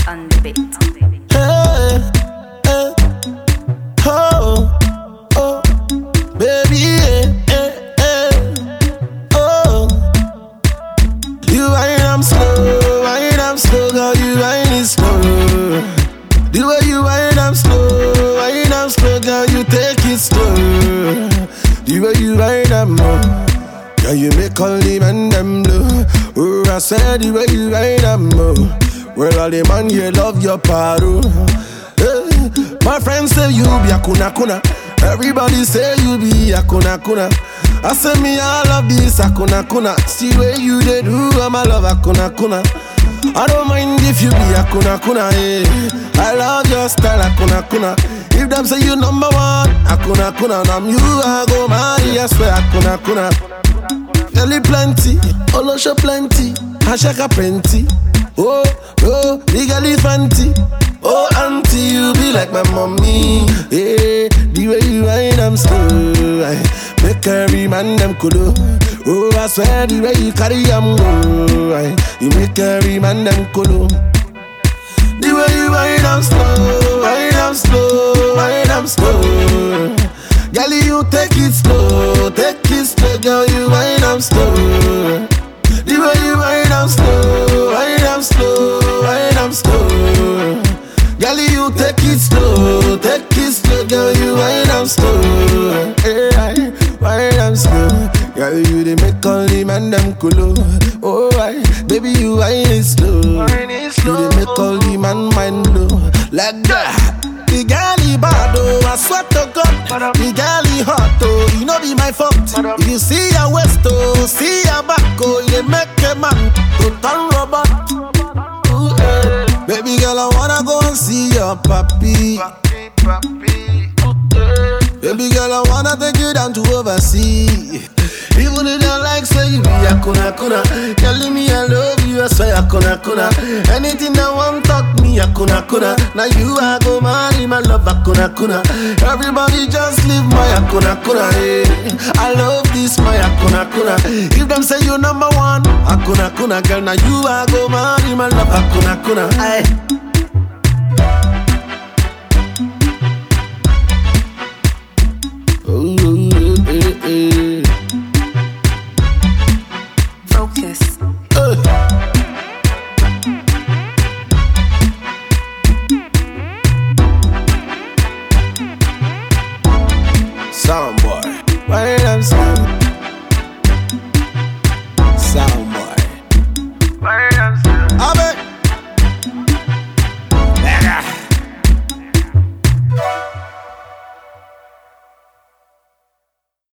on the beat. Hey, hey, oh, oh, baby, oh. You wind up slow, girl, you wind it slow. The way you wind up slow, girl, you take it slow. The way you wind up more, girl, you make all the men them blue. Oh, I said the way you wind up more. Well, all the man here love your paro. Hey, my friends say you be a kuna. Everybody say you be a kuna. I say me I love this a kuna. See where you they do, I'm a love a kuna. I don't mind if you be a kuna, hey. I love your style a kuna. If them say you number one, a kuna, and I'm you, I go marry, I swear a kuna. Nelly plenty, Olosho plenty, Ashaka plenty. Oh, big elephant. Oh, auntie, you be like my mommy. Yeah, the way you wind them slow, make every man them cool. Oh, I swear the way you carry them go, you make every man them cool. The way you wind them slow, girl, you take it slow, girl, you wind them slow. The way you wind them slow, girl, you take it slow, girl, you wind them slow. Hey, wind them slow, girl, you they make all the man them cool. Oh, baby, you wind it slow, you they make all the man mind blow like that. The girl bad oh, I swear to God. The girl hot oh, you know be my fault. If you see your waist oh, see your back oh, you make a man to turn robot. Ooh, baby girl, I wanna go and see your papi. Baby girl, I wanna take you down to overseas. Even if you like say you be a kuna. Telling me I love you, I swear a kuna. Anything that want talk me a kuna. Now you I go marry my love a kuna. Everybody just leave my a kuna. Hey. I love this my a kuna. If them say you number one, a kuna. Girl, now you I go marry my love a kuna. Hey. Focus. Sound boy, why I'm slow? Sound